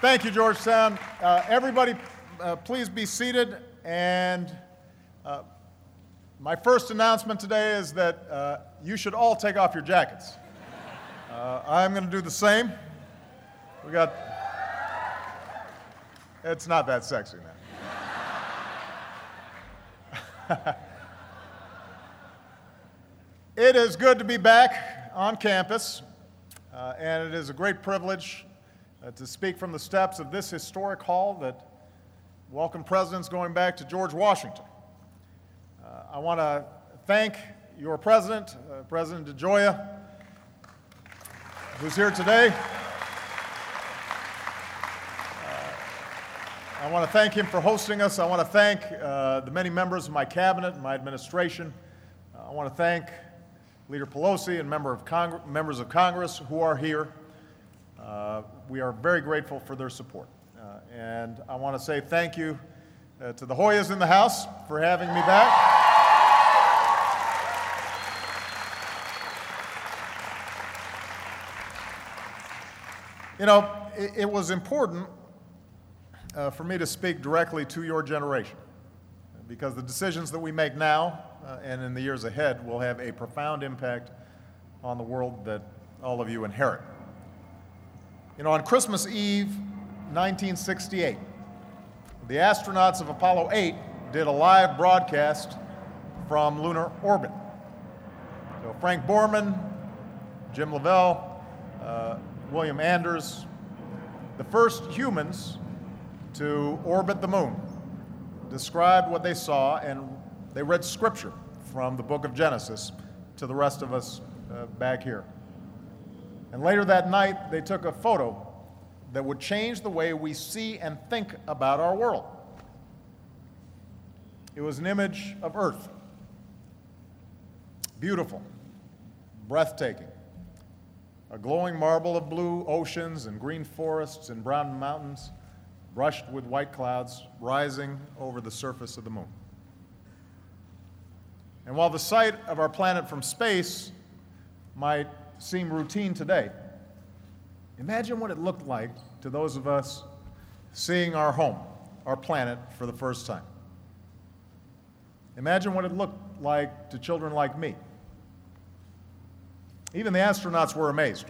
Thank you, Georgetown. Everybody, please be seated. And my first announcement today is that you should all take off your jackets. I'm going to do the same. It's not that sexy now. It is good to be back on campus, and it is a great privilege to speak from the steps of this historic hall that welcomed presidents going back to George Washington. I want to thank your president, President DeGioia, who's here today. I want to thank him for hosting us. I want to thank the many members of my cabinet and my administration. I want to thank Leader Pelosi and members of Congress who are here. We are very grateful for their support. And I want to say thank you to the Hoyas in the House for having me back. You know, it was important for me to speak directly to your generation, because the decisions that we make now and in the years ahead will have a profound impact on the world that all of you inherit. You know, on Christmas Eve, 1968, the astronauts of Apollo 8 did a live broadcast from lunar orbit. So Frank Borman, Jim Lovell, William Anders, the first humans to orbit the moon, described what they saw, and they read scripture from the book of Genesis to the rest of us back here. And later that night, they took a photo that would change the way we see and think about our world. It was an image of Earth. Beautiful, breathtaking, a glowing marble of blue oceans and green forests and brown mountains brushed with white clouds rising over the surface of the moon. And while the sight of our planet from space might seem routine today, imagine what it looked like to those of us seeing our home, our planet, for the first time. Imagine what it looked like to children like me. Even the astronauts were amazed.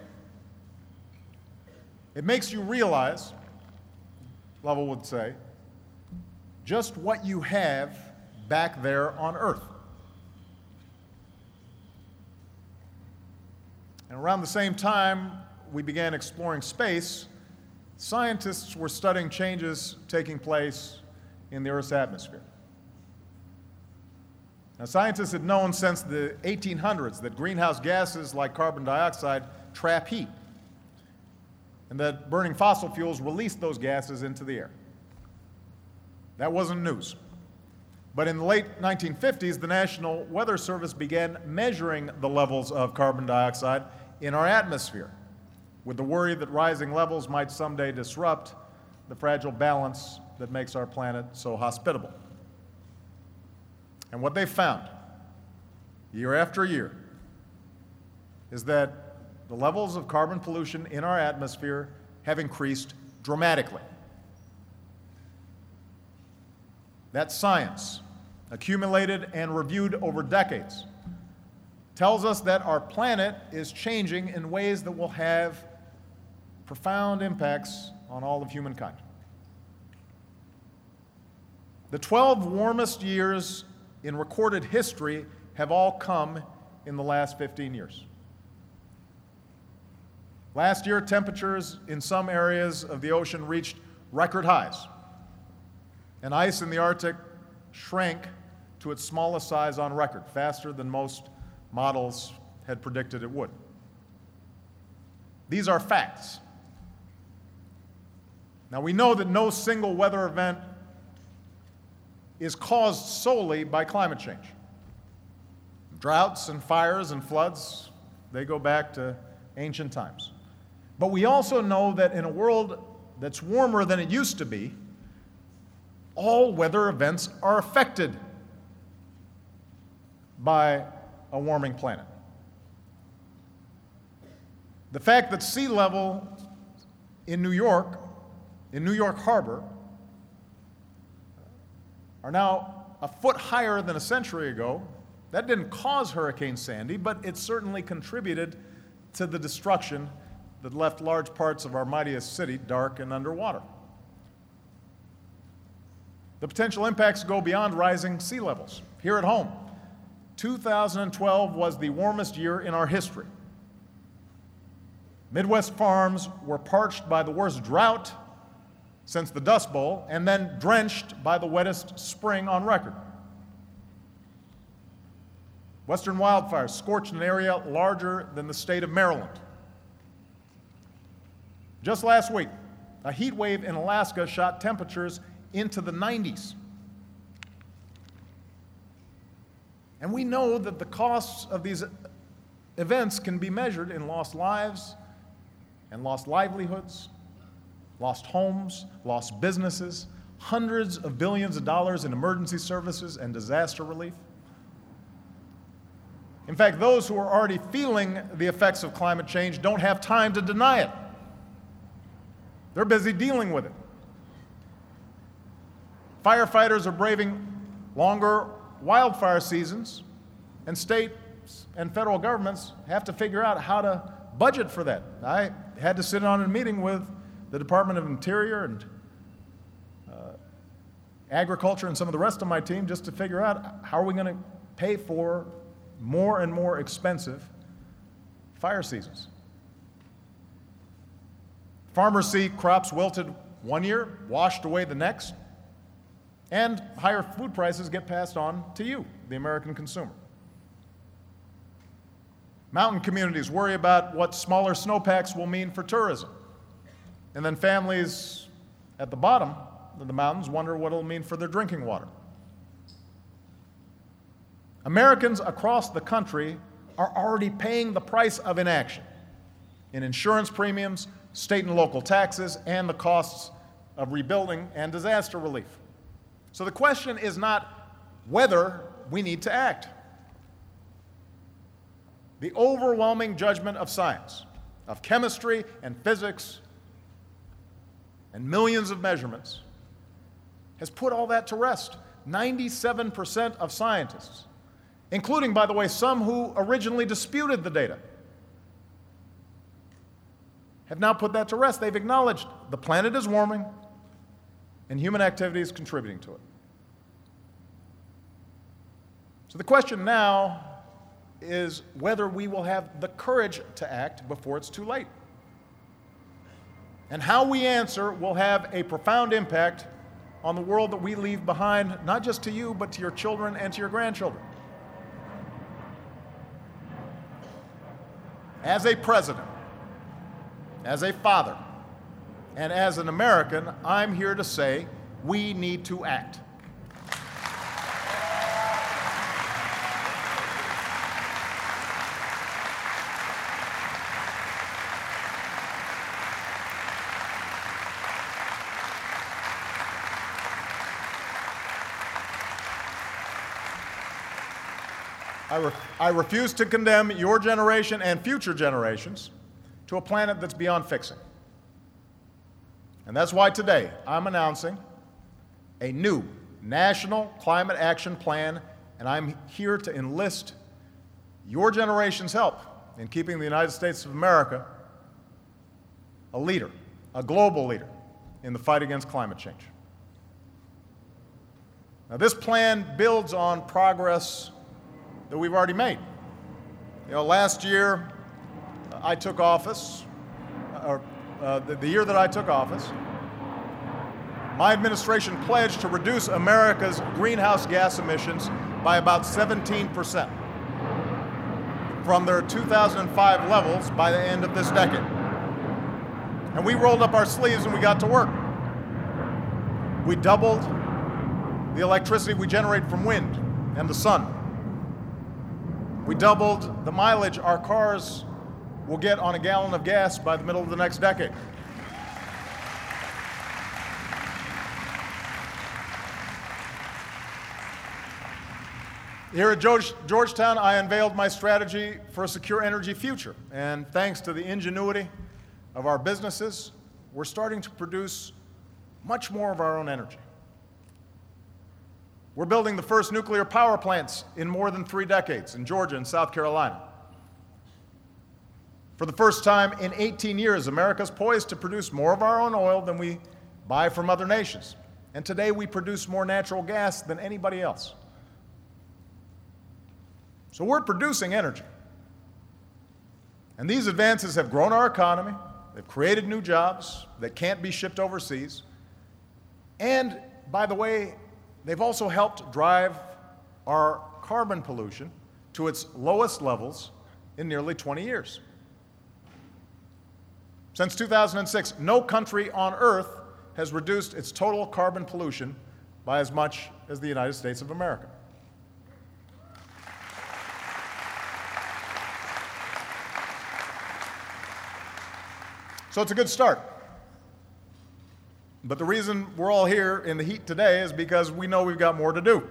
It makes you realize, Lovell would say, just what you have back there on Earth. And around the same time we began exploring space, scientists were studying changes taking place in the Earth's atmosphere. Now, scientists had known since the 1800s that greenhouse gases like carbon dioxide trap heat, and that burning fossil fuels release those gases into the air. That wasn't news. But in the late 1950s, the National Weather Service began measuring the levels of carbon dioxide in our atmosphere, with the worry that rising levels might someday disrupt the fragile balance that makes our planet so hospitable. And what they found, year after year, is that the levels of carbon pollution in our atmosphere have increased dramatically. That science, accumulated and reviewed over decades, tells us that our planet is changing in ways that will have profound impacts on all of humankind. The 12 warmest years in recorded history have all come in the last 15 years. Last year, temperatures in some areas of the ocean reached record highs, and ice in the Arctic shrank to its smallest size on record, faster than most models had predicted it would. These are facts. Now, we know that no single weather event is caused solely by climate change. Droughts and fires and floods, they go back to ancient times. But we also know that in a world that's warmer than it used to be, all weather events are affected by a warming planet. The fact that sea level in New York in New York Harbor are now a foot higher than a century ago. That didn't cause Hurricane Sandy, but it certainly contributed to the destruction that left large parts of our mightiest city dark and underwater. The potential impacts go beyond rising sea levels. Here at home, 2012 was the warmest year in our history. Midwest farms were parched by the worst drought since the Dust Bowl, and then drenched by the wettest spring on record. Western wildfires scorched an area larger than the state of Maryland. Just last week, a heat wave in Alaska shot temperatures into the 90s. And we know that the costs of these events can be measured in lost lives and lost livelihoods, lost homes, lost businesses, hundreds of billions of dollars in emergency services and disaster relief. In fact, those who are already feeling the effects of climate change don't have time to deny it. They're busy dealing with it. Firefighters are braving longer wildfire seasons, and states and federal governments have to figure out how to budget for that. I had to sit on a meeting with the Department of Interior and Agriculture and some of the rest of my team just to figure out how are we going to pay for more and more expensive fire seasons. Farmers see crops wilted one year, washed away the next, and higher food prices get passed on to you, the American consumer. Mountain communities worry about what smaller snowpacks will mean for tourism. And then families at the bottom of the mountains wonder what it'll mean for their drinking water. Americans across the country are already paying the price of inaction in insurance premiums, state and local taxes, and the costs of rebuilding and disaster relief. So the question is not whether we need to act. The overwhelming judgment of science, of chemistry and physics, and millions of measurements, has put all that to rest. 97% of scientists, including, by the way, some who originally disputed the data, have now put that to rest. They've acknowledged the planet is warming and human activity is contributing to it. So the question now is whether we will have the courage to act before it's too late. And how we answer will have a profound impact on the world that we leave behind, not just to you, but to your children and to your grandchildren. As a president, as a father, and as an American, I'm here to say we need to act. I refuse to condemn your generation and future generations to a planet that's beyond fixing. And that's why today I'm announcing a new national climate action plan, and I'm here to enlist your generation's help in keeping the United States of America a leader, a global leader in the fight against climate change. Now, this plan builds on progress that we've already made. Last year I took office, the year that I took office, my administration pledged to reduce America's greenhouse gas emissions by about 17% from their 2005 levels by the end of this decade. And we rolled up our sleeves and we got to work. We doubled the electricity we generate from wind and the sun. We doubled the mileage our cars will get on a gallon of gas by the middle of the next decade. Here at Georgetown, I unveiled my strategy for a secure energy future. And thanks to the ingenuity of our businesses, we're starting to produce much more of our own energy. We're building the first nuclear power plants in more than 3 decades in Georgia and South Carolina. For the first time in 18 years, America's poised to produce more of our own oil than we buy from other nations. And today we produce more natural gas than anybody else. So we're producing energy. And these advances have grown our economy, they've created new jobs that can't be shipped overseas, and, by the way, they've also helped drive our carbon pollution to its lowest levels in nearly 20 years. Since 2006, no country on earth has reduced its total carbon pollution by as much as the United States of America. So it's a good start. But the reason we're all here in the heat today is because we know we've got more to do.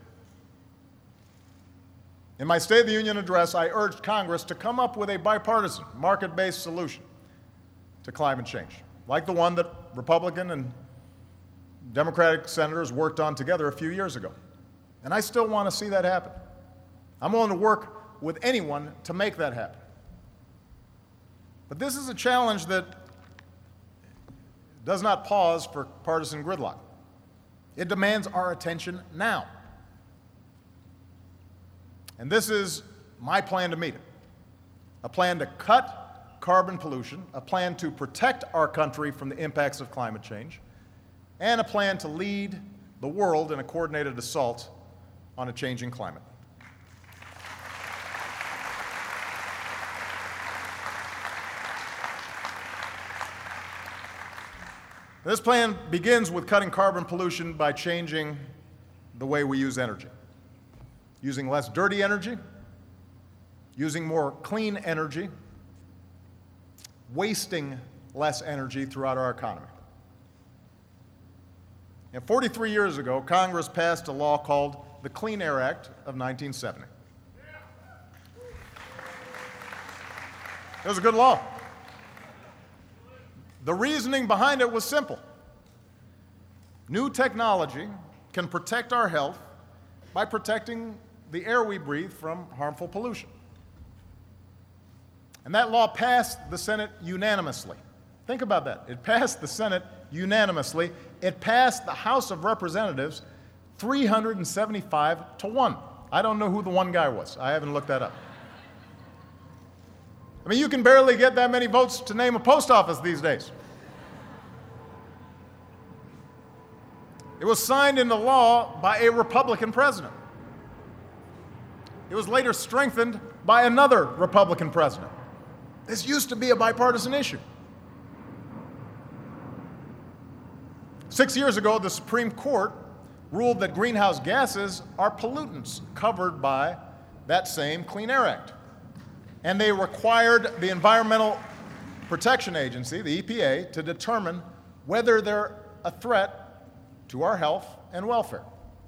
In my State of the Union address, I urged Congress to come up with a bipartisan, market-based solution to climate change, like the one that Republican and Democratic senators worked on together a few years ago. And I still want to see that happen. I'm willing to work with anyone to make that happen. But this is a challenge that does not pause for partisan gridlock. It demands our attention now. And this is my plan to meet it. A plan to cut carbon pollution, a plan to protect our country from the impacts of climate change, and a plan to lead the world in a coordinated assault on a changing climate. This plan begins with cutting carbon pollution by changing the way we use energy, using less dirty energy, using more clean energy, wasting less energy throughout our economy. And 43 years ago, Congress passed a law called the Clean Air Act of 1970. It was a good law. The reasoning behind it was simple. New technology can protect our health by protecting the air we breathe from harmful pollution. And that law passed the Senate unanimously. Think about that. It passed the Senate unanimously. It passed the House of Representatives 375-1. I don't know who the one guy was. I haven't looked that up. I mean, you can barely get that many votes to name a post office these days. It was signed into law by a Republican president. It was later strengthened by another Republican president. This used to be a bipartisan issue. 6 years ago, the Supreme Court ruled that greenhouse gases are pollutants covered by that same Clean Air Act. And they required the Environmental Protection Agency, the EPA, to determine whether they're a threat to our health and welfare.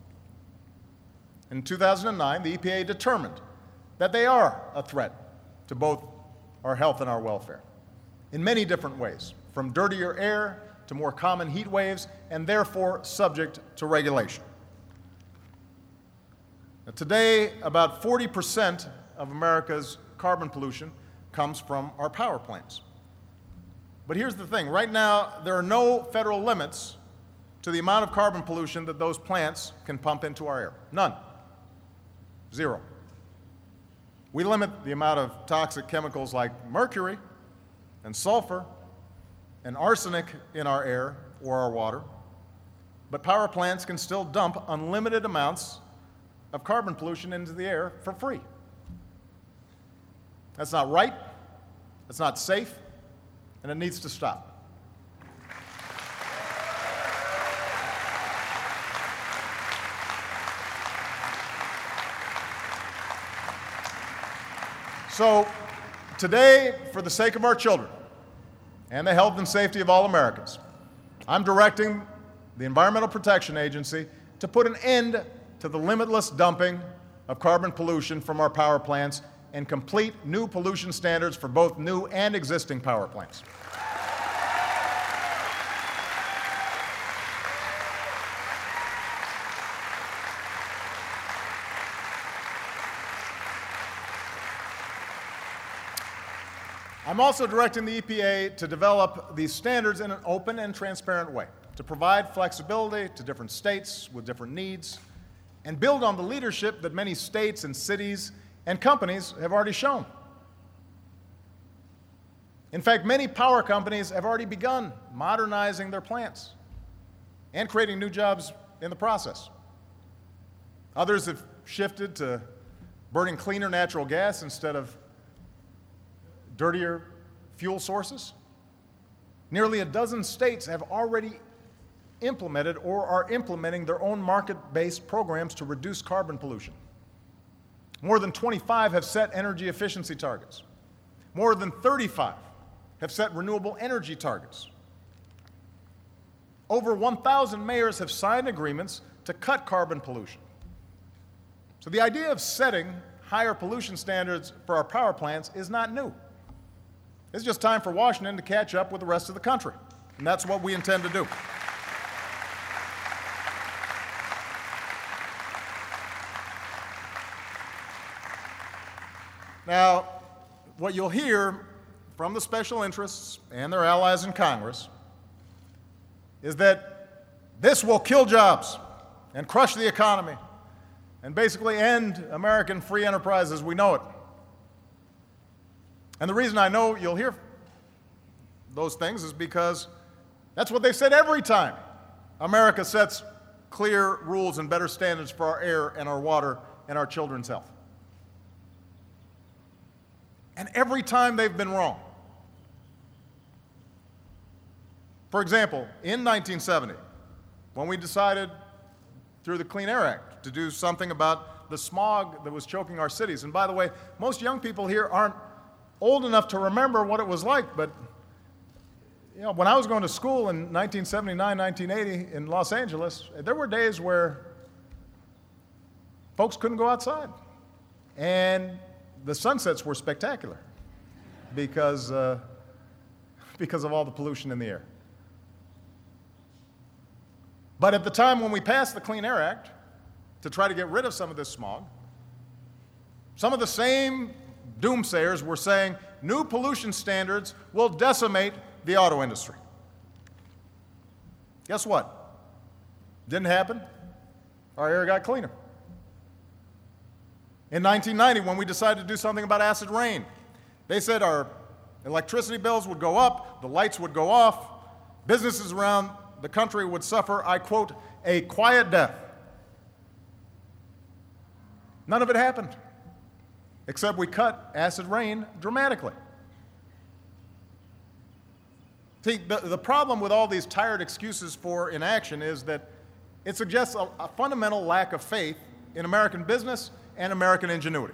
In 2009, the EPA determined that they are a threat to both our health and our welfare in many different ways, from dirtier air to more common heat waves, and therefore subject to regulation. Now, today, about 40% of America's carbon pollution comes from our power plants. But here's the thing. Right now, there are no federal limits to the amount of carbon pollution that those plants can pump into our air. None. Zero. We limit the amount of toxic chemicals like mercury and sulfur and arsenic in our air or our water, but power plants can still dump unlimited amounts of carbon pollution into the air for free. That's not right, it's not safe, and it needs to stop. So today, for the sake of our children and the health and safety of all Americans, I'm directing the Environmental Protection Agency to put an end to the limitless dumping of carbon pollution from our power plants and complete new pollution standards for both new and existing power plants. I'm also directing the EPA to develop these standards in an open and transparent way, to provide flexibility to different states with different needs, and build on the leadership that many states and cities and companies have already shown. In fact, many power companies have already begun modernizing their plants and creating new jobs in the process. Others have shifted to burning cleaner natural gas instead of dirtier fuel sources. Nearly a dozen states have already implemented or are implementing their own market-based programs to reduce carbon pollution. More than 25 have set energy efficiency targets. More than 35 have set renewable energy targets. Over 1,000 mayors have signed agreements to cut carbon pollution. So the idea of setting higher pollution standards for our power plants is not new. It's just time for Washington to catch up with the rest of the country, and that's what we intend to do. Now, what you'll hear from the special interests and their allies in Congress is that this will kill jobs and crush the economy and basically end American free enterprise as we know it. And the reason I know you'll hear those things is because that's what they said every time America sets clear rules and better standards for our air and our water and our children's health. And every time they've been wrong. For example, in 1970, when we decided through the Clean Air Act to do something about the smog that was choking our cities, and by the way, most young people here aren't old enough to remember what it was like, but when I was going to school in 1979, 1980 in Los Angeles, there were days where folks couldn't go outside. And the sunsets were spectacular because of all the pollution in the air. But at the time when we passed the Clean Air Act to try to get rid of some of this smog, some of the same doomsayers were saying new pollution standards will decimate the auto industry. Guess what? Didn't happen. Our air got cleaner. In 1990, when we decided to do something about acid rain, they said our electricity bills would go up, the lights would go off, businesses around the country would suffer, I quote, a quiet death. None of it happened, except we cut acid rain dramatically. See, the problem with all these tired excuses for inaction is that it suggests a fundamental lack of faith in American business and American ingenuity.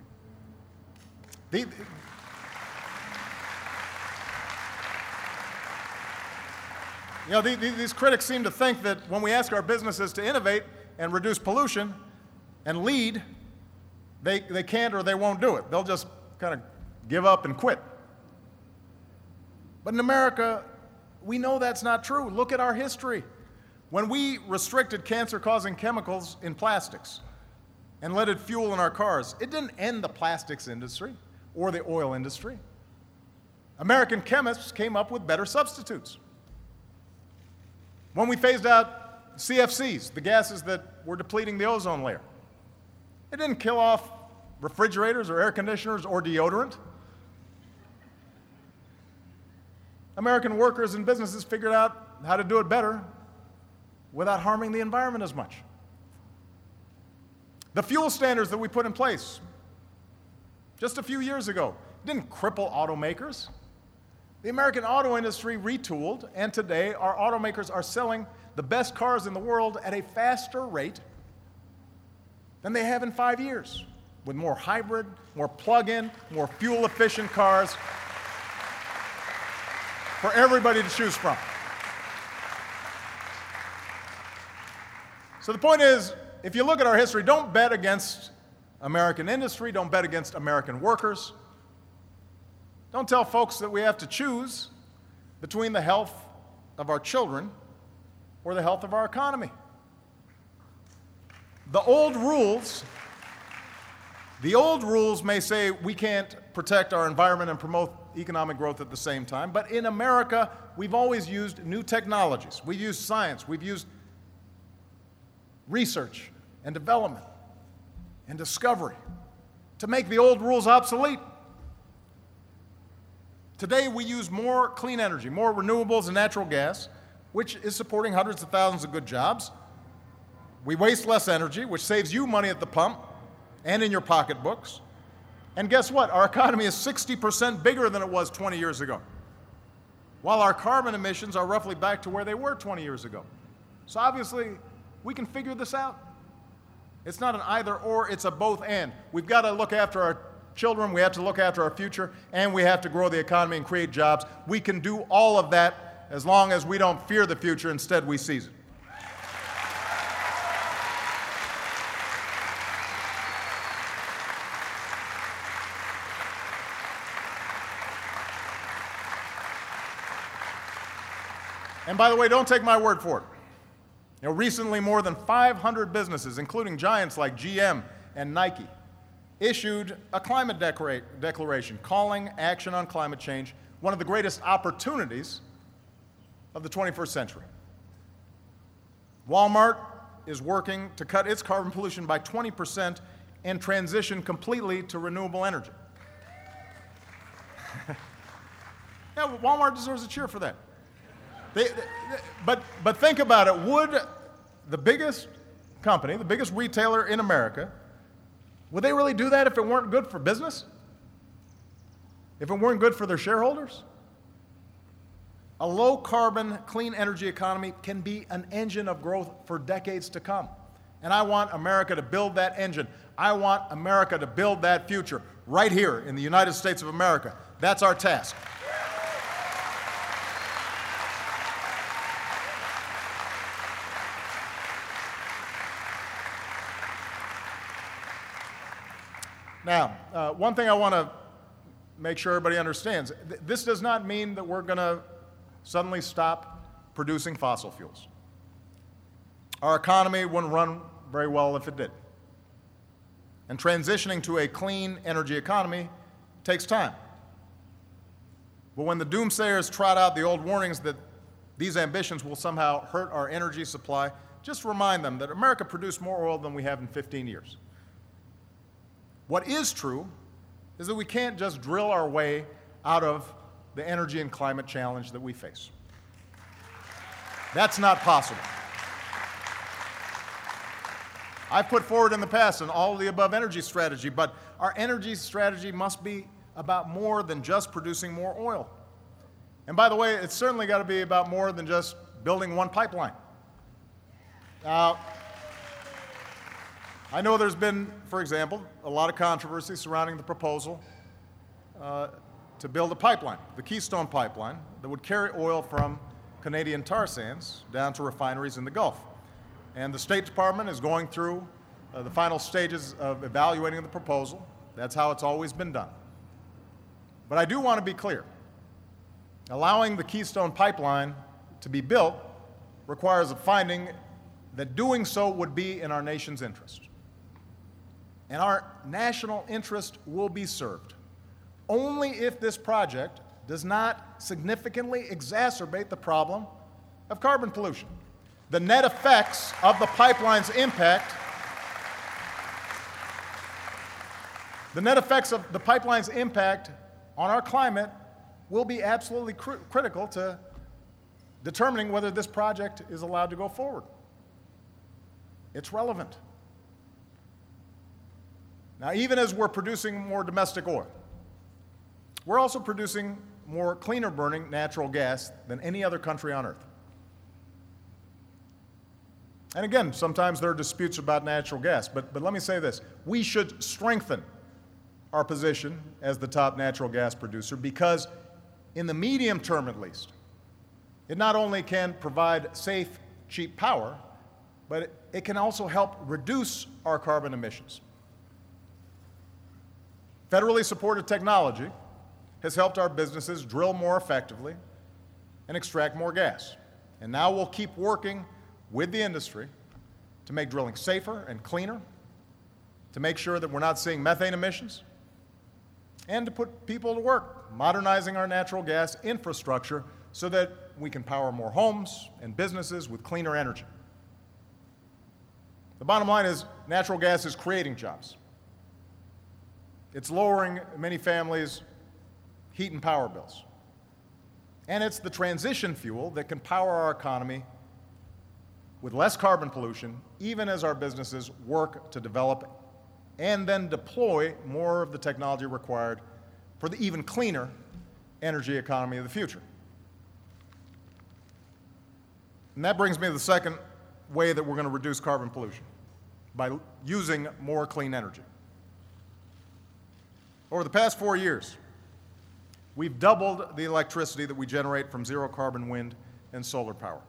These critics seem to think that when we ask our businesses to innovate and reduce pollution and lead, they can't or they won't do it. They'll just kind of give up and quit. But in America, we know that's not true. Look at our history. When we restricted cancer-causing chemicals in plastics and leaded fuel in our cars, it didn't end the plastics industry or the oil industry. American chemists came up with better substitutes. When we phased out CFCs, the gases that were depleting the ozone layer, it didn't kill off refrigerators or air conditioners or deodorant. American workers and businesses figured out how to do it better without harming the environment as much. The fuel standards that we put in place just a few years ago didn't cripple automakers. The American auto industry retooled, and today our automakers are selling the best cars in the world at a faster rate than they have in 5 years, with more hybrid, more plug-in, more fuel-efficient cars for everybody to choose from. So the point is, if you look at our history, don't bet against American industry, don't bet against American workers. Don't tell folks that we have to choose between the health of our children or the health of our economy. The old rules may say we can't protect our environment and promote economic growth at the same time. But in America, we've always used new technologies. We've used science. We've used research and development and discovery to make the old rules obsolete. Today, we use more clean energy, more renewables and natural gas, which is supporting hundreds of thousands of good jobs. We waste less energy, which saves you money at the pump and in your pocketbooks. And guess what? Our economy is 60% bigger than it was 20 years ago, while our carbon emissions are roughly back to where they were 20 years ago. So obviously, we can figure this out. It's not an either or, it's a both and. We've got to look after our children, we have to look after our future, and we have to grow the economy and create jobs. We can do all of that as long as we don't fear the future, instead we seize it. And by the way, don't take my word for it. Recently more than 500 businesses, including giants like GM and Nike, issued a climate declaration calling action on climate change one of the greatest opportunities of the 21st century. Walmart is working to cut its carbon pollution by 20% and transition completely to renewable energy. Yeah, Walmart deserves a cheer for that. But think about it. Would the biggest company, the biggest retailer in America, would they really do that if it weren't good for business? If it weren't good for their shareholders? A low-carbon, clean energy economy can be an engine of growth for decades to come. And I want America to build that engine. I want America to build that future right here in the United States of America. That's our task. Now, one thing I want to make sure everybody understands, this does not mean that we're going to suddenly stop producing fossil fuels. Our economy wouldn't run very well if it did. And transitioning to a clean energy economy takes time. But when the doomsayers trot out the old warnings that these ambitions will somehow hurt our energy supply, just remind them that America produced more oil than we have in 15 years. What is true is that we can't just drill our way out of the energy and climate challenge that we face. That's not possible. I've put forward in the past an all-of-the-above energy strategy, but our energy strategy must be about more than just producing more oil. And by the way, it's certainly got to be about more than just building one pipeline. I know there's been, for example, a lot of controversy surrounding the proposal to build a pipeline, the Keystone Pipeline, that would carry oil from Canadian tar sands down to refineries in the Gulf. And the State Department is going through the final stages of evaluating the proposal. That's how it's always been done. But I do want to be clear. Allowing the Keystone Pipeline to be built requires a finding that doing so would be in our nation's interest. And our national interest will be served only if this project does not significantly exacerbate the problem of carbon pollution. The net effects of the pipeline's impact on our climate will be absolutely critical to determining whether this project is allowed to go forward. It's relevant. Now, even as we're producing more domestic oil, we're also producing more cleaner burning natural gas than any other country on earth. And again, sometimes there are disputes about natural gas, but let me say this. We should strengthen our position as the top natural gas producer because in the medium term at least, it not only can provide safe, cheap power, but it can also help reduce our carbon emissions. Federally supported technology has helped our businesses drill more effectively and extract more gas. And now we'll keep working with the industry to make drilling safer and cleaner, to make sure that we're not seeing methane emissions, and to put people to work modernizing our natural gas infrastructure so that we can power more homes and businesses with cleaner energy. The bottom line is natural gas is creating jobs. It's lowering many families' heat and power bills. And it's the transition fuel that can power our economy with less carbon pollution, even as our businesses work to develop and then deploy more of the technology required for the even cleaner energy economy of the future. And that brings me to the second way that we're going to reduce carbon pollution, by using more clean energy. Over the past 4 years, we've doubled the electricity that we generate from zero-carbon wind and solar power.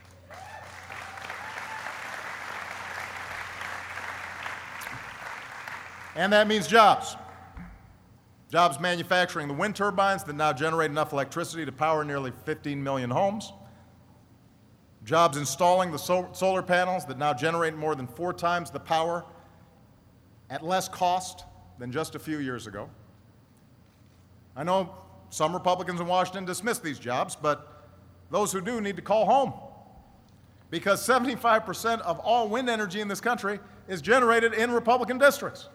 And that means jobs. Jobs manufacturing the wind turbines that now generate enough electricity to power nearly 15 million homes. Jobs installing the solar panels that now generate more than 4 times the power at less cost than just a few years ago. I know some Republicans in Washington dismiss these jobs, but those who do need to call home, because 75% of all wind energy in this country is generated in Republican districts.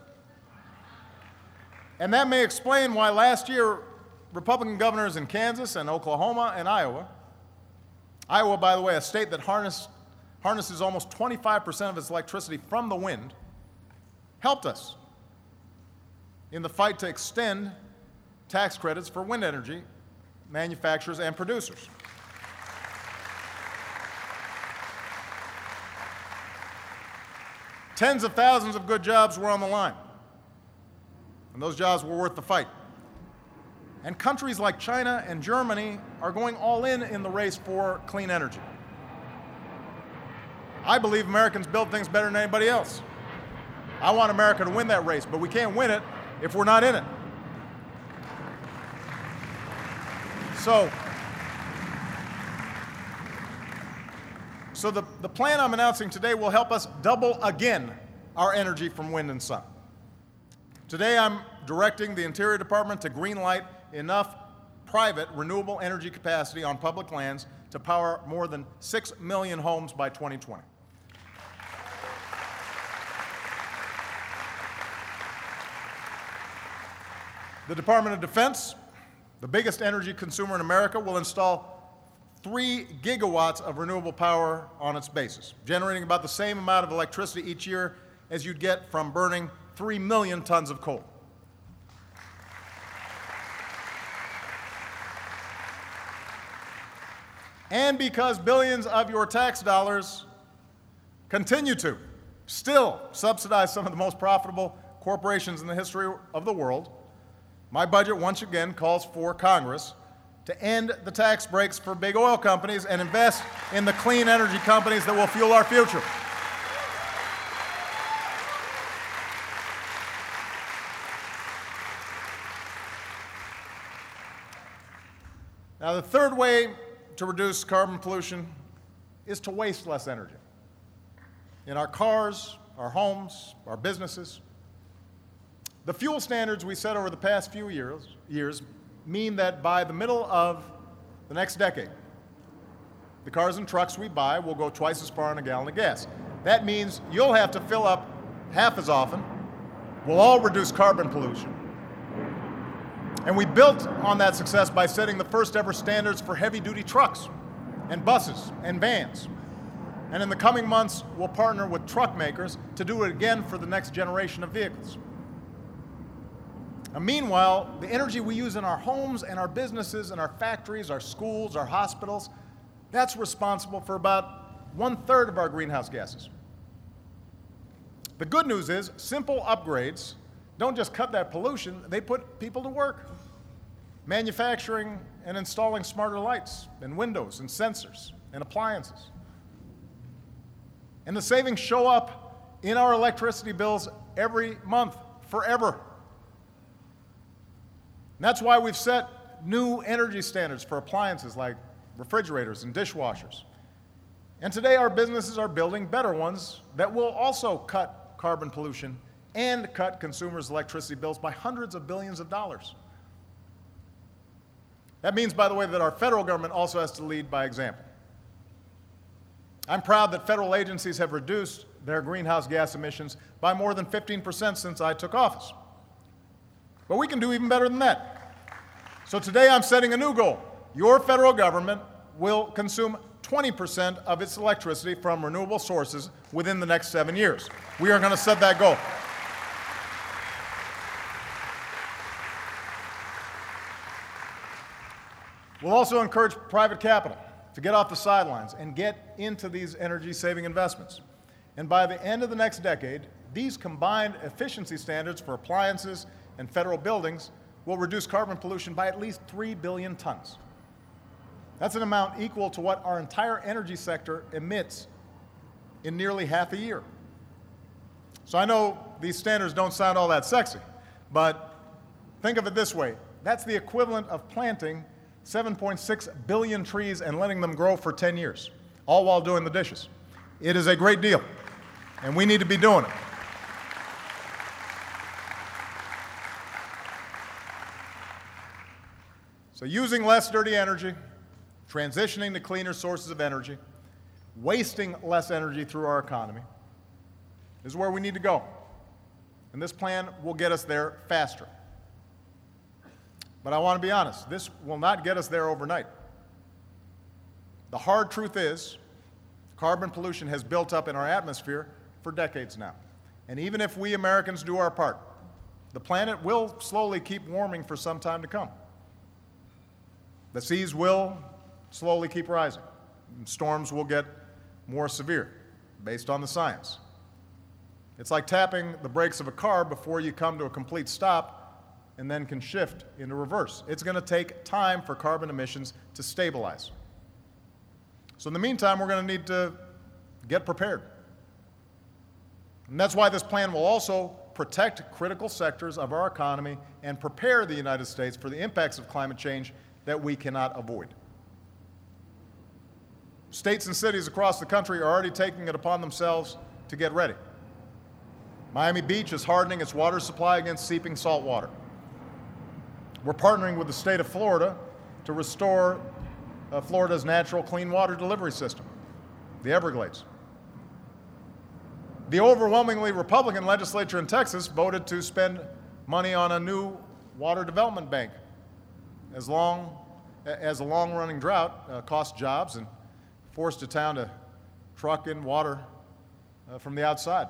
And that may explain why last year Republican governors in Kansas and Oklahoma and Iowa, by the way, a state that harnesses almost 25% of its electricity from the wind, helped us in the fight to extend tax credits for wind energy manufacturers and producers. Tens of thousands of good jobs were on the line, and those jobs were worth the fight. And countries like China and Germany are going all in the race for clean energy. I believe Americans build things better than anybody else. I want America to win that race, but we can't win it if we're not in it. So the plan I'm announcing today will help us double again our energy from wind and sun. Today I'm directing the Interior Department to greenlight enough private renewable energy capacity on public lands to power more than 6 million homes by 2020. The Department of Defense, the biggest energy consumer in America, will install 3 gigawatts of renewable power on its bases, generating about the same amount of electricity each year as you'd get from burning 3 million tons of coal. And because billions of your tax dollars continue to still subsidize some of the most profitable corporations in the history of the world, my budget once again calls for Congress to end the tax breaks for big oil companies and invest in the clean energy companies that will fuel our future. Now, the third way to reduce carbon pollution is to waste less energy in our cars, our homes, our businesses. The fuel standards we set over the past few years mean that by the middle of the next decade, the cars and trucks we buy will go twice as far on a gallon of gas. That means you'll have to fill up half as often. We'll all reduce carbon pollution. And we built on that success by setting the first ever standards for heavy-duty trucks and buses and vans. And in the coming months, we'll partner with truck makers to do it again for the next generation of vehicles. And meanwhile, the energy we use in our homes and our businesses and our factories, our schools, our hospitals, that's responsible for about 1/3 of our greenhouse gases. The good news is simple upgrades don't just cut that pollution, they put people to work, manufacturing and installing smarter lights and windows and sensors and appliances. And the savings show up in our electricity bills every month, forever. And that's why we've set new energy standards for appliances like refrigerators and dishwashers. And today our businesses are building better ones that will also cut carbon pollution and cut consumers' electricity bills by hundreds of billions of dollars. That means, by the way, that our federal government also has to lead by example. I'm proud that federal agencies have reduced their greenhouse gas emissions by more than 15% since I took office. But we can do even better than that. So today I'm setting a new goal. Your federal government will consume 20% of its electricity from renewable sources within the next 7 years. We are going to set that goal. We'll also encourage private capital to get off the sidelines and get into these energy-saving investments. And by the end of the next decade, these combined efficiency standards for appliances and federal buildings will reduce carbon pollution by at least 3 billion tons. That's an amount equal to what our entire energy sector emits in nearly half a year. So I know these standards don't sound all that sexy, but think of it this way. That's the equivalent of planting 7.6 billion trees and letting them grow for 10 years, all while doing the dishes. It is a great deal, and we need to be doing it. So using less dirty energy, transitioning to cleaner sources of energy, wasting less energy through our economy is where we need to go. And this plan will get us there faster. But I want to be honest, this will not get us there overnight. The hard truth is, carbon pollution has built up in our atmosphere for decades now. And even if we Americans do our part, the planet will slowly keep warming for some time to come. The seas will slowly keep rising. And storms will get more severe based on the science. It's like tapping the brakes of a car before you come to a complete stop and then can shift into reverse. It's going to take time for carbon emissions to stabilize. So in the meantime, we're going to need to get prepared. And that's why this plan will also protect critical sectors of our economy and prepare the United States for the impacts of climate change that we cannot avoid. States and cities across the country are already taking it upon themselves to get ready. Miami Beach is hardening its water supply against seeping salt water. We're partnering with the state of Florida to restore Florida's natural clean water delivery system, the Everglades. The overwhelmingly Republican legislature in Texas voted to spend money on a new water development bank as a long-running drought cost jobs and forced a town to truck in water from the outside.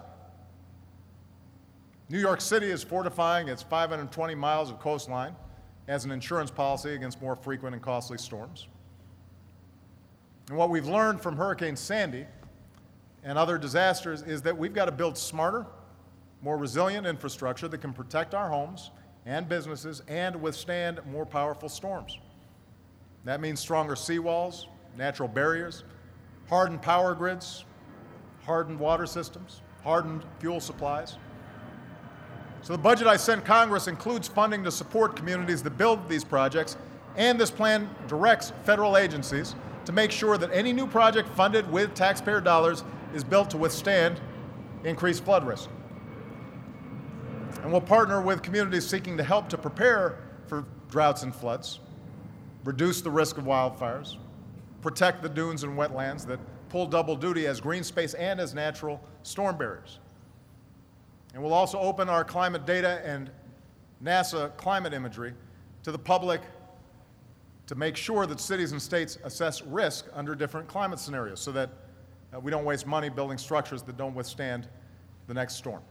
New York City is fortifying its 520 miles of coastline as an insurance policy against more frequent and costly storms. And what we've learned from Hurricane Sandy and other disasters is that we've got to build smarter, more resilient infrastructure that can protect our homes and businesses and withstand more powerful storms. That means stronger seawalls, natural barriers, hardened power grids, hardened water systems, hardened fuel supplies. So the budget I sent Congress includes funding to support communities that build these projects, and this plan directs federal agencies to make sure that any new project funded with taxpayer dollars is built to withstand increased flood risk. And we'll partner with communities seeking to help to prepare for droughts and floods, reduce the risk of wildfires, protect the dunes and wetlands that pull double duty as green space and as natural storm barriers. And we'll also open our climate data and NASA climate imagery to the public to make sure that cities and states assess risk under different climate scenarios so that we don't waste money building structures that don't withstand the next storm.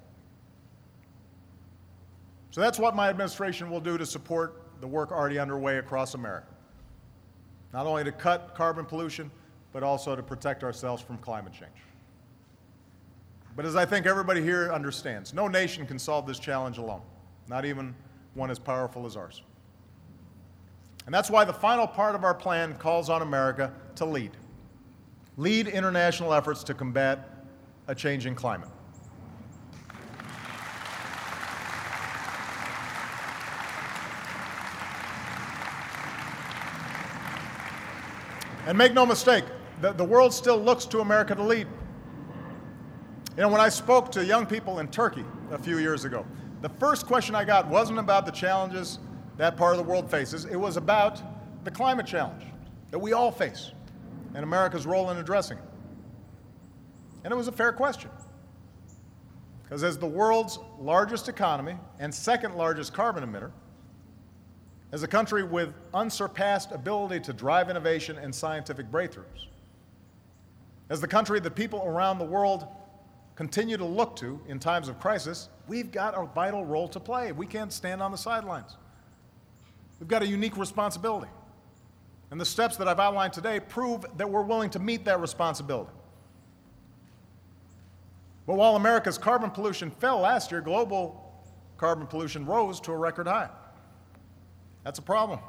So that's what my administration will do to support the work already underway across America. Not only to cut carbon pollution, but also to protect ourselves from climate change. But as I think everybody here understands, no nation can solve this challenge alone, not even one as powerful as ours. And that's why the final part of our plan calls on America to lead. Lead international efforts to combat a changing climate. And make no mistake, the world still looks to America to lead. You know, when I spoke to young people in Turkey a few years ago, the first question I got wasn't about the challenges that part of the world faces. It was about the climate challenge that we all face and America's role in addressing it. And it was a fair question. Because as the world's largest economy and second largest carbon emitter, as a country with unsurpassed ability to drive innovation and scientific breakthroughs, as the country that people around the world continue to look to in times of crisis, we've got a vital role to play. We can't stand on the sidelines. We've got a unique responsibility. And the steps that I've outlined today prove that we're willing to meet that responsibility. But while America's carbon pollution fell last year, global carbon pollution rose to a record high. That's a problem.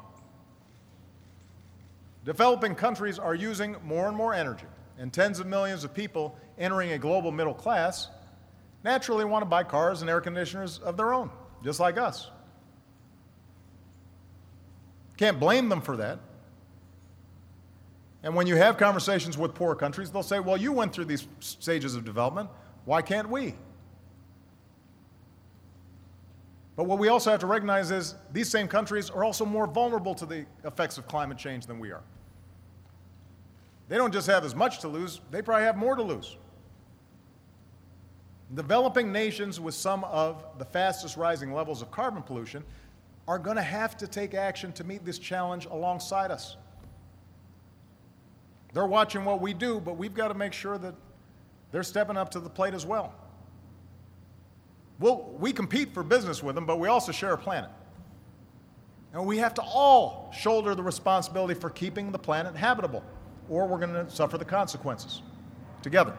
Developing countries are using more and more energy, and tens of millions of people entering a global middle class naturally want to buy cars and air conditioners of their own, just like us. Can't blame them for that. And when you have conversations with poor countries, they'll say, well, you went through these stages of development. Why can't we? But what we also have to recognize is these same countries are also more vulnerable to the effects of climate change than we are. They don't just have as much to lose, they probably have more to lose. Developing nations with some of the fastest rising levels of carbon pollution are going to have to take action to meet this challenge alongside us. They're watching what we do, but we've got to make sure that they're stepping up to the plate as well. We compete for business with them, but we also share a planet. And we have to all shoulder the responsibility for keeping the planet habitable, or we're going to suffer the consequences together.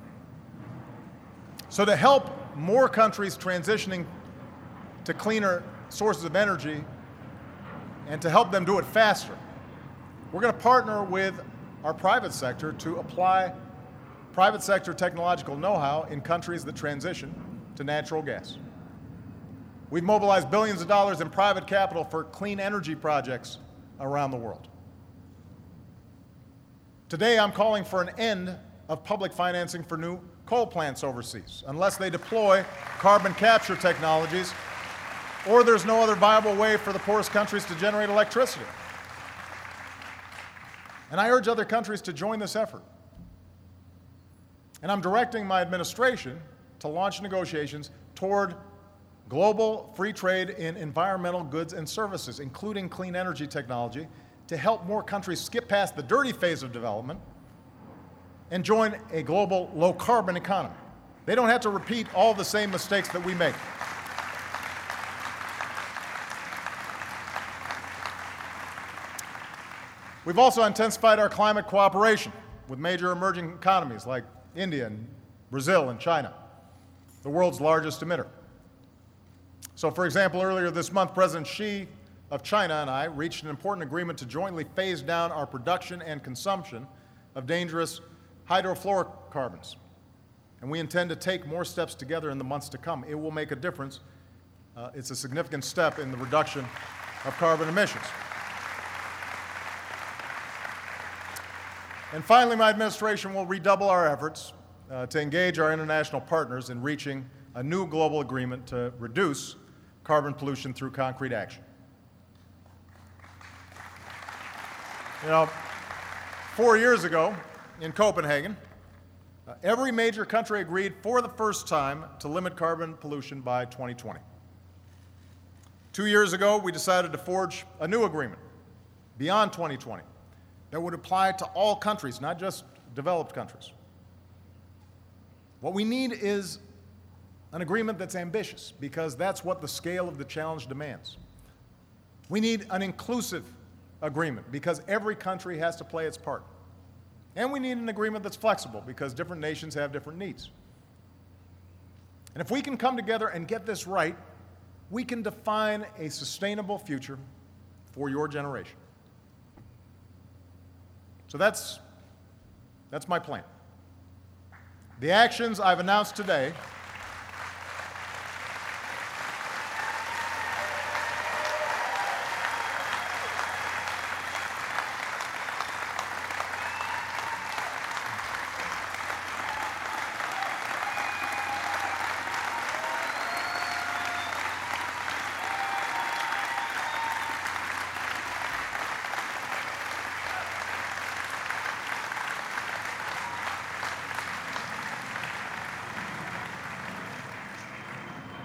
So to help more countries transitioning to cleaner sources of energy and to help them do it faster, we're going to partner with our private sector to apply private sector technological know-how in countries that transition to natural gas. We've mobilized billions of dollars in private capital for clean energy projects around the world. Today, I'm calling for an end of public financing for new coal plants overseas, unless they deploy carbon capture technologies or there's no other viable way for the poorest countries to generate electricity. And I urge other countries to join this effort. And I'm directing my administration to launch negotiations toward global free trade in environmental goods and services, including clean energy technology, to help more countries skip past the dirty phase of development and join a global low-carbon economy. They don't have to repeat all the same mistakes that we make. We've also intensified our climate cooperation with major emerging economies like India and Brazil and China, the world's largest emitter. So, for example, earlier this month, President Xi of China and I reached an important agreement to jointly phase down our production and consumption of dangerous hydrofluorocarbons. And we intend to take more steps together in the months to come. It will make a difference. It's a significant step in the reduction of carbon emissions. And finally, my administration will redouble our efforts to engage our international partners in reaching a new global agreement to reduce carbon pollution through concrete action. You know, 4 years ago in Copenhagen, every major country agreed for the first time to limit carbon pollution by 2020. 2 years ago, we decided to forge a new agreement beyond 2020 that would apply to all countries, not just developed countries. What we need is an agreement that's ambitious, because that's what the scale of the challenge demands. We need an inclusive agreement, because every country has to play its part. And we need an agreement that's flexible, because different nations have different needs. And if we can come together and get this right, we can define a sustainable future for your generation. So that's my plan. The actions I've announced today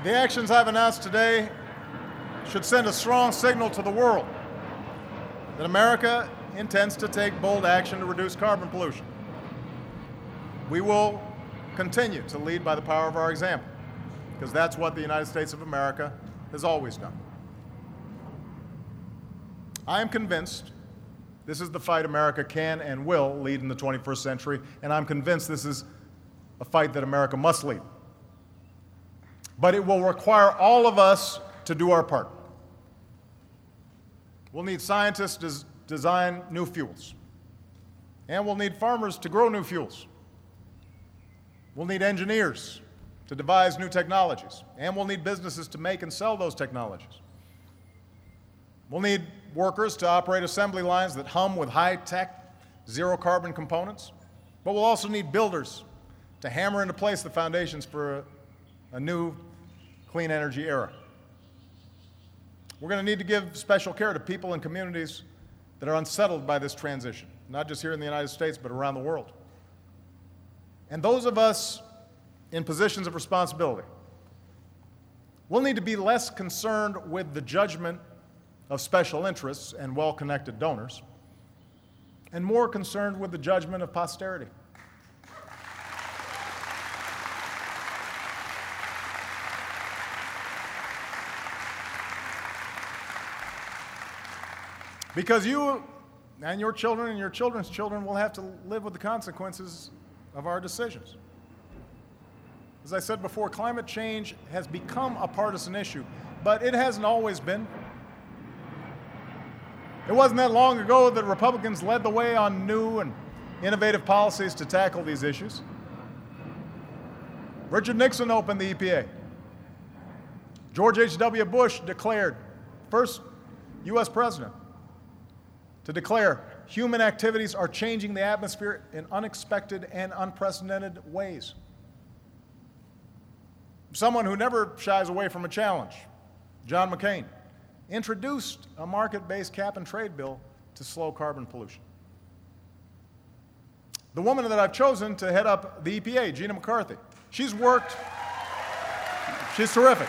The actions I've announced today should send a strong signal to the world that America intends to take bold action to reduce carbon pollution. We will continue to lead by the power of our example, because that's what the United States of America has always done. I am convinced this is the fight America can and will lead in the 21st century, and I'm convinced this is a fight that America must lead. But it will require all of us to do our part. We'll need scientists to design new fuels, and we'll need farmers to grow new fuels. We'll need engineers to devise new technologies, and we'll need businesses to make and sell those technologies. We'll need workers to operate assembly lines that hum with high-tech, zero-carbon components, but we'll also need builders to hammer into place the foundations for a new clean energy era. We're going to need to give special care to people and communities that are unsettled by this transition, not just here in the United States, but around the world. And those of us in positions of responsibility will need to be less concerned with the judgment of special interests and well-connected donors, and more concerned with the judgment of posterity. Because you and your children and your children's children will have to live with the consequences of our decisions. As I said before, climate change has become a partisan issue, but it hasn't always been. It wasn't that long ago that Republicans led the way on new and innovative policies to tackle these issues. Richard Nixon opened the EPA. George H.W. Bush declared, first U.S. president, to declare human activities are changing the atmosphere in unexpected and unprecedented ways. Someone who never shies away from a challenge, John McCain, introduced a market-based cap-and-trade bill to slow carbon pollution. The woman that I've chosen to head up the EPA, Gina McCarthy, she's terrific.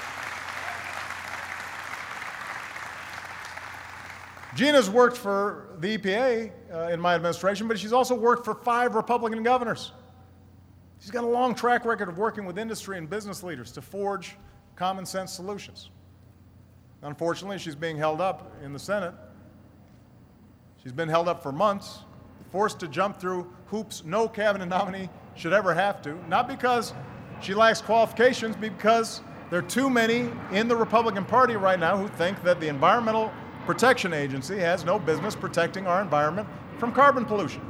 Gina's worked for the EPA in my administration, but she's also worked for 5 Republican governors. She's got a long track record of working with industry and business leaders to forge common sense solutions. Unfortunately, she's being held up in the Senate. She's been held up for months, forced to jump through hoops no cabinet nominee should ever have to, not because she lacks qualifications, but because there are too many in the Republican Party right now who think that the Environmental Protection Agency has no business protecting our environment from carbon pollution.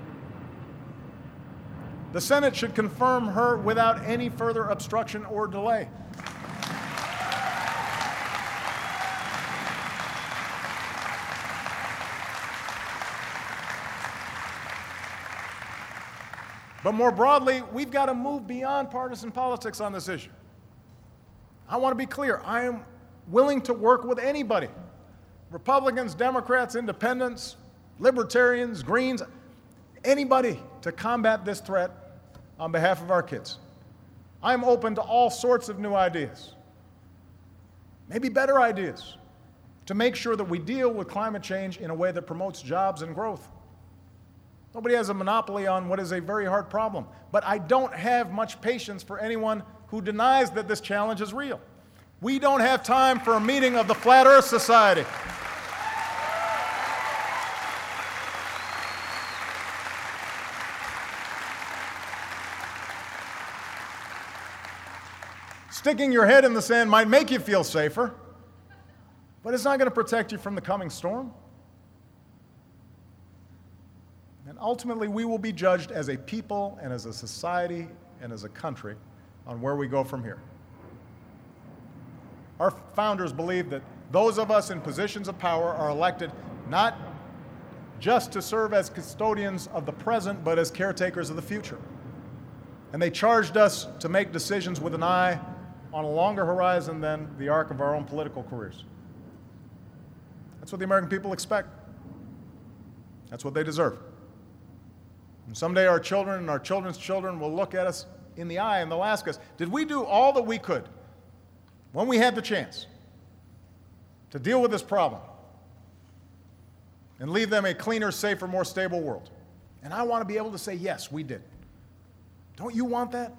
The Senate should confirm her without any further obstruction or delay. But more broadly, we've got to move beyond partisan politics on this issue. I want to be clear. I am willing to work with anybody. Republicans, Democrats, Independents, Libertarians, Greens, anybody to combat this threat on behalf of our kids. I'm open to all sorts of new ideas, maybe better ideas, to make sure that we deal with climate change in a way that promotes jobs and growth. Nobody has a monopoly on what is a very hard problem, but I don't have much patience for anyone who denies that this challenge is real. We don't have time for a meeting of the Flat Earth Society. Sticking your head in the sand might make you feel safer, but it's not going to protect you from the coming storm. And ultimately, we will be judged as a people and as a society and as a country on where we go from here. Our founders believed that those of us in positions of power are elected not just to serve as custodians of the present, but as caretakers of the future. And they charged us to make decisions with an eye on a longer horizon than the arc of our own political careers. That's what the American people expect. That's what they deserve. And someday our children and our children's children will look at us in the eye and they'll ask us, did we do all that we could when we had the chance to deal with this problem and leave them a cleaner, safer, more stable world. And I want to be able to say, yes, we did. Don't you want that?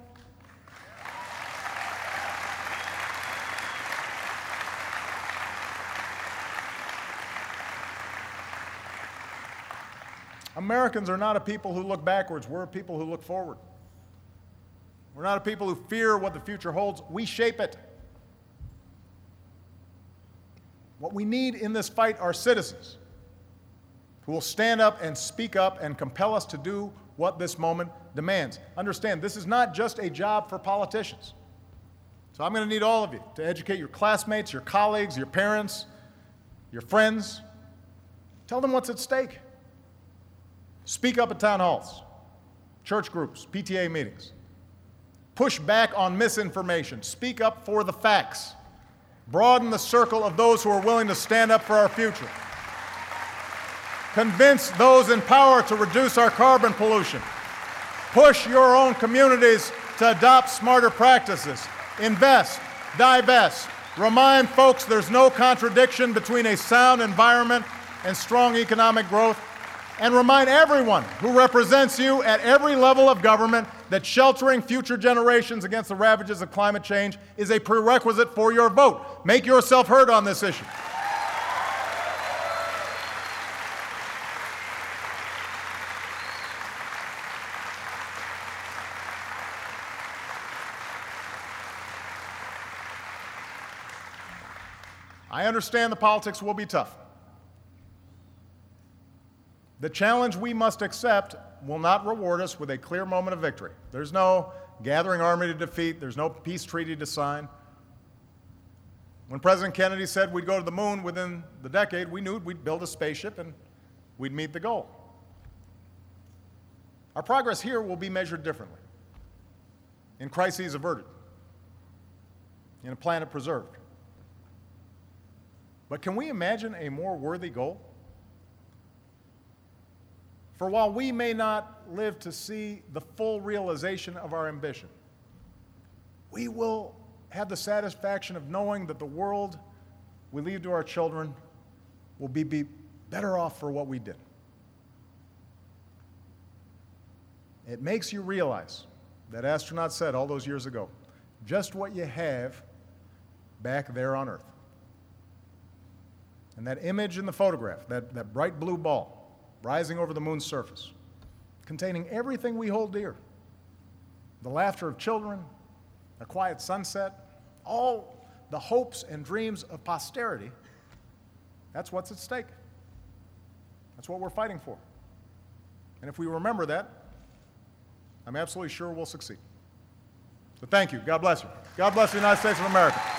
Americans are not a people who look backwards. We're a people who look forward. We're not a people who fear what the future holds. We shape it. What we need in this fight are citizens who will stand up and speak up and compel us to do what this moment demands. Understand, this is not just a job for politicians. So I'm going to need all of you to educate your classmates, your colleagues, your parents, your friends. Tell them what's at stake. Speak up at town halls, church groups, PTA meetings. Push back on misinformation. Speak up for the facts. Broaden the circle of those who are willing to stand up for our future. Convince those in power to reduce our carbon pollution. Push your own communities to adopt smarter practices. Invest, divest. Remind folks there's no contradiction between a sound environment and strong economic growth. And remind everyone who represents you at every level of government that sheltering future generations against the ravages of climate change is a prerequisite for your vote. Make yourself heard on this issue. I understand the politics will be tough. The challenge we must accept will not reward us with a clear moment of victory. There's no gathering army to defeat. There's no peace treaty to sign. When President Kennedy said we'd go to the moon within the decade, we knew we'd build a spaceship and we'd meet the goal. Our progress here will be measured differently. In crises averted, in a planet preserved. But can we imagine a more worthy goal? For while we may not live to see the full realization of our ambition, we will have the satisfaction of knowing that the world we leave to our children will be better off for what we did. It makes you realize, that astronaut said all those years ago, just what you have back there on Earth. And that image in the photograph, that bright blue ball, rising over the moon's surface, containing everything we hold dear. The laughter of children, a quiet sunset, all the hopes and dreams of posterity. That's what's at stake. That's what we're fighting for. And if we remember that, I'm absolutely sure we'll succeed. So thank you. God bless you. God bless the United States of America.